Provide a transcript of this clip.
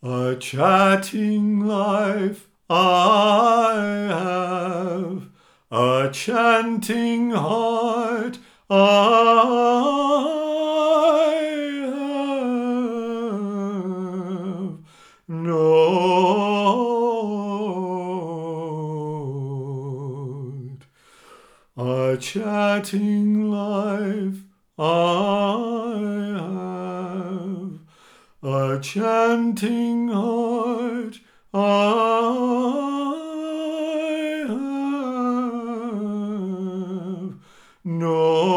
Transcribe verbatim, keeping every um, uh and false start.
A chatting life I have, a chanting heart I have known. A chatting life I have, a chanting heart I have known.